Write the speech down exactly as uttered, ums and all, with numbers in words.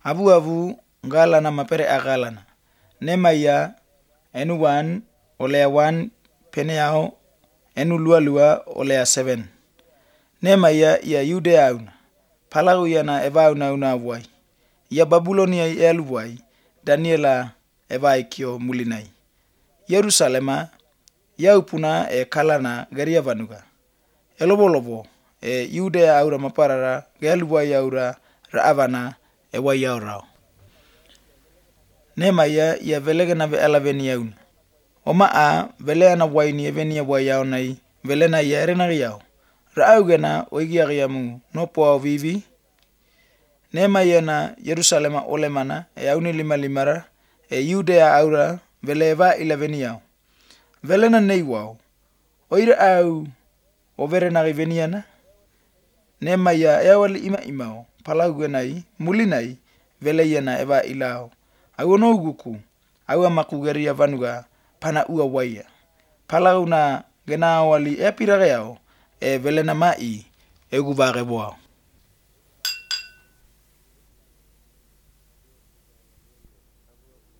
Avu avu galana mapere agalana. Nemaya enu one olea one peneao enu lua lua olea seven. Nemaya ia yude auna. Palau yana eva una una wai. Ia Babulonia elu wai. Daniela eva ikio mulinai. Yerusalema ia upuna e kalana garia vanuga. Elobo lobo e yude aura maparara gelu wai aura raavana e wai aurao. Nemaya ia velegana ve alaveni auna. Oma a veleana wai ni evenia wai aunai velena ia erena riau. Raaugena oigiagiamu no poa vivi. Nemaya na Yerusalema olemana e auni lima limara e Judea aura vele eva ilaveniau. Velena neiwau. Oira au overenari veniana. Nemaya eawali ima imao. Palau genai mulinai vele iana eva ilao. Au ono uguku. Au amaku geria vanuga pana ua waia. Palau na gena awali e pirageao e velena mai e guvare boao.